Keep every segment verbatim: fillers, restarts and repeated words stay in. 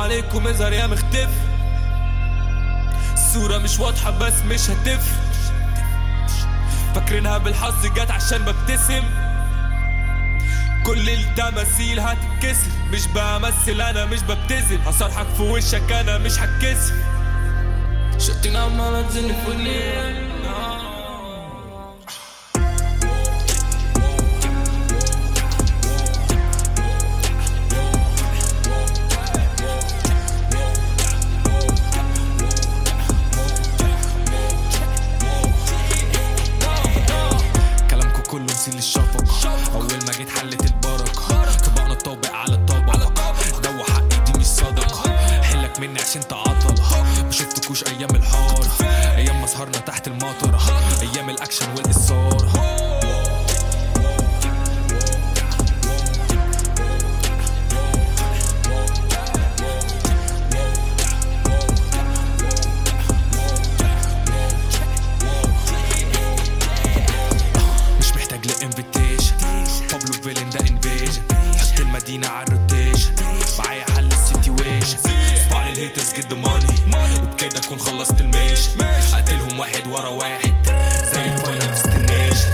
عليكم اظهر يا مختفي، الصورة مش واضحة بس مش هتفرق، فاكرينها بالحظ جات عشان ببتسم، كل التماثيل هتتكسر، مش بمثل انا مش ببتذل، هصرحك في وشك انا مش هتكسر، شتين عمالة تزن في الليل. كله نسيل الشفق، اول ما جيت حلت البركه، طبقنا الطابق على الطبق، دوا حقي دي مش صدقه، حلك مني عشان تعطل، ما شفتكوش ايام الحار، ايام ما سهرنا تحت المطره، ايام الاكشن والاصرار. بابلو فيلن ده انفيجن، حط المدينة على الروتيشن، معايا حل السيتويشن، صباع الهيترز جد ماني، وبكده اكون خلصت الميشن، اقتلهم واحد ورا واحد زي الفاينل ديستنيشن.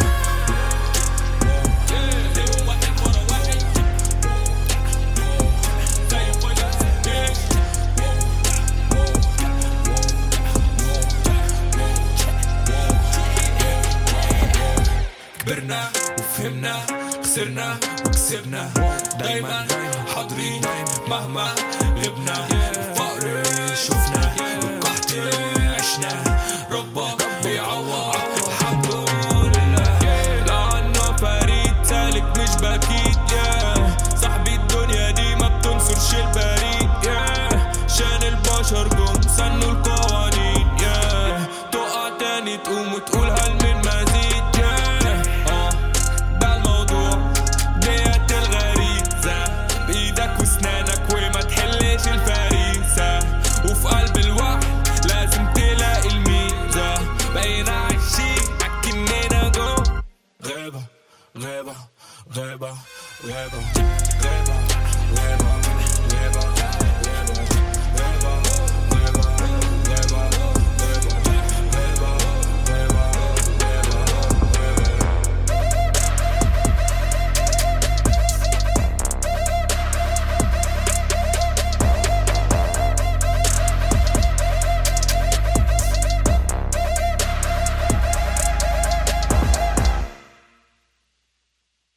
كبرنا وفهمنا، خسرنا وكسبنا، دايما حاضرين مهما غبنا، الفقر شفنا والقحط عشنا، ربك بيعوض الحمد لله، لأنه فريد سالك مش بكيت، yeah. صاحبي الدنيا دي ما بتنصرش البريد، yeah. شان البشر جم سنوا القوانين، yeah. تقع تاني تقوم وتقول هل من مزيد، الفريسة وفي قلب الوقت لازم تلاقي الميزة، بقينا عايشين أكننا جو غابة غابة غابة غابة غابة غابة